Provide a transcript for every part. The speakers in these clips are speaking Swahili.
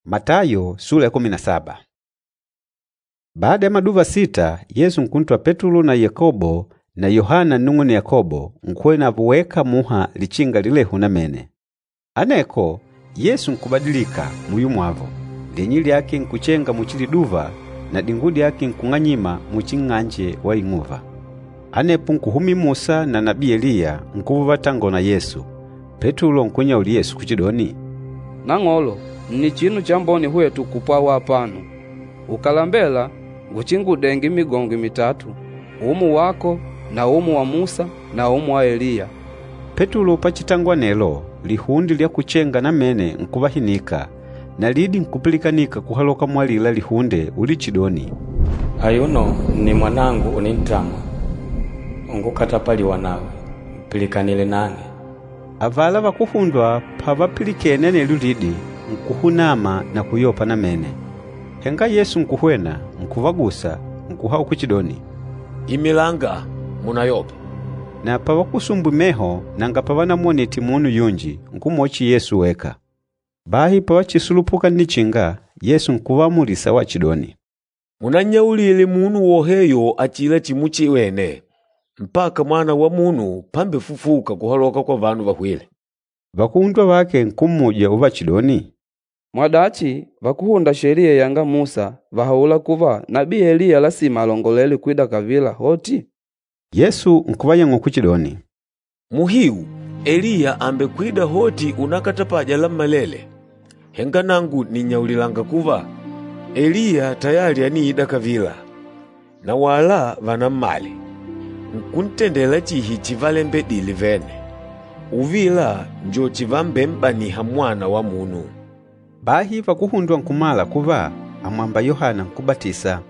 Matayo sura ya 17. Baada ya maduva 6, Yesu nkuntwa Petulu na Yakobo na Yohana nung'uni Yakobo nkwena avuweka muha lichinga lilehu na mene. Aneko Yesu nkubadilika muyu mwavo, linyi lyake nkuchenga muchili duva na dingudi yake nkung'anyima muching'anje wa ing'uva. Anepu nkuhumi Musa na nabii Eliya nkuvuva tango na Yesu. Petulu nkunya uli Yesu kuchidoni, "Nang'olo, ni chinu chamboni hwetu kupwawa pano. Ukalambela nguchingudengi migongo mitatu, umu wako na umu wa Musa na umu wa Eliya." Petulu pachitangwa nelo lihundi lya kuchenga na mene nkuvahinika na lidi nkupilikanika kuhaloka mwalila lihunde uli chidoni, "Ayuno ni mwanangu unintama, ungukatapali wanawe, pilikanile nange." Avala vakuhundwa pavapilikene nelu lidi nkuhunama na kuyopa na mene. Henga Yesu nkuhwena nkuvagusa nkuhau kuchidoni, "Imilanga munayopa." Na pavakusumbu meho nanga pavana moneti munu yunji nkumochi Yesu weka. Bahi pavachisulupuka nichinga Yesu nkuvamulisa wachidoni, "Munanyaulile munu woheyo achila chimuchi wene, mpaka mwana wa munu pambe fufuka kuhaloka kwa vanu vahwile." Vakuhundwa vake nkumuja uvachidoni, "Mwadachi vakuhunda sheria yanga Musa vahaula kuva nabii Eliya lasima alongolele kwida kavila hoti?" Yesu nkuvayang'o kuchidoni, "Muhiu Eliya ambe kwida hoti unakatapaja la malele. Henga nangu ninyaulilanga kuva Eliya tayari aniida kavila, na wala vana mmali nkuntendela chihi chivalembe dili vene, uvila njo chivambe mbaniha mwana wa munu." Bahi vakuhundwa nkumala kuva amwamba Yohana nkubatisa.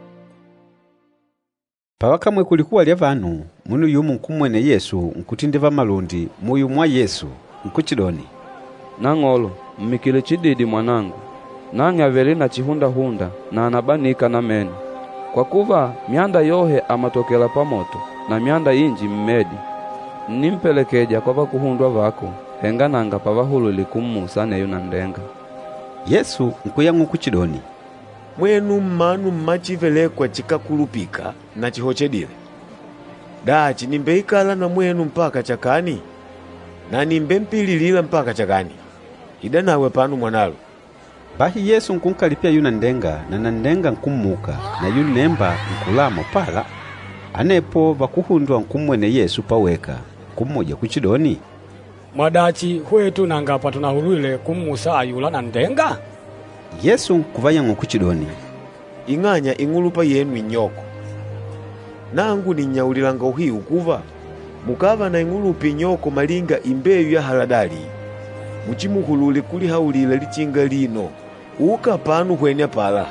Pawakamwe kulikuwa lya vanu, munu yumu nkumwene Yesu nkutindeva malundi muyu mwa Yesu nkuchidoni, "Nang'olo, mmikile chididi mwanangu, nange aveli na chihunda na anabanika na mene. Kwa kuva mianda yohe amatokela pamoto na mianda inji mmedi. Nimpelekeja kwa vakuhundwa vako, henga nanga pavahululi kummusa neyu na ndenga." Yesu nkuyang'o kuchidoni, "Mwenu mmanu mmachivelekwa chikakulupika na chihochedile. Dachi nimbeikala na mwenu mpaka chakani, na nimbempililila mpaka chakani. Ida nawe panu mwanalo." Bahi Yesu nkunkalipia yuna ndenga na nandenga nkumuka na yunemba nkulamo pala. Anepo vakuhundwa nkumwene Yesu paweka kumuja kuchidoni, "Mwadachi hwetu nangapa tunahulwile kummusa ayula na ndenga?" Yesu nkuvayang'o kuchidoni, "Ing'anya ing'ulupa yenu inyoko. Nangu ninyaulilanga uhiu kuva mukava na ing'ulupa inyoko malinga imbeyu ya haladali, muchimuhulule kulihaulila lichinga lino uka panu hwenya pala,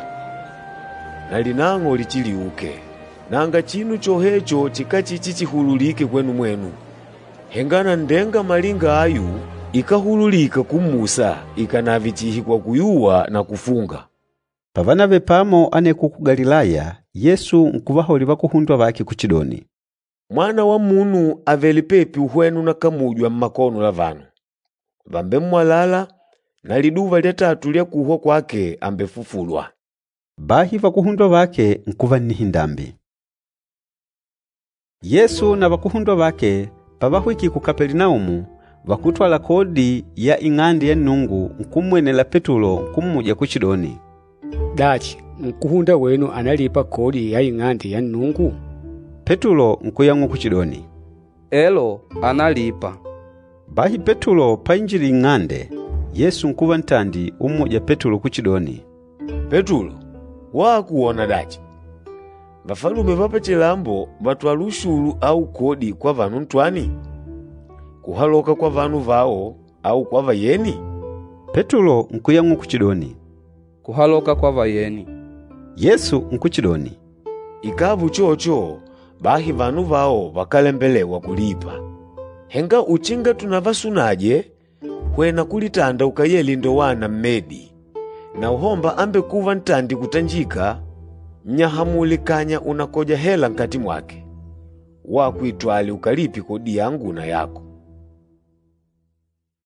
na linang'o lichiliuke. Nanga chinu chohecho chikachichi chihululike kwenu mwenu. Hengana ndenga malinga ayu ikahululika kummusa ikanavichihi kwa kuyuwa na kufunga." Pavana vepamo aneku ku Galilaya, Yesu nkuvaholi vakuhundwa vake kuchidoni, "Mwana wa munu aveli pepi uhwenu na kamujwa mmakono la vanu. Vambe mwalala na liduva lya tatu lya kuhwa kwake ambefufulwa." Bahi vakuhundwa vake nkuvanihi ndambi. Yesu na vakuhundwa vake pavahwiki ku Kaperinaumu vakutwala kodi ya ing'andi ya nungu nkumwenela Petulo nkumuja kuchidoni, "Dachi nkuhunda wenu analipa kodi ya ing'andi ya nungu?" Petulo nkuyang'o kuchidoni, "Elo analipa." Bahi Petulo painjili ing'ande, Yesu nkuva ntandi umuja Petulo kuchidoni, "Petulo, wakuona dachi? Vafalume vapachilambo vatwala ushulu au kodi kwa vanu ntwani? Kuhaloka kwa vanu vao au kwa vayeni?" Petulo nkuyang'o kuchidoni, "Kuhaloka kwa vayeni." Yesu nkuchidoni, "Ikavu chocho bahi vanu vao vakalembelewa kulipa. Henga uchinga tunavasunaje hwena kulitanda ukayeli ndowana mmedi, na uhomba ambe kuva ntandi kutanjika, nyahamulikanya unakoja hela nkati mwake. Wakuitwali ukalipi kodi yangu na yako."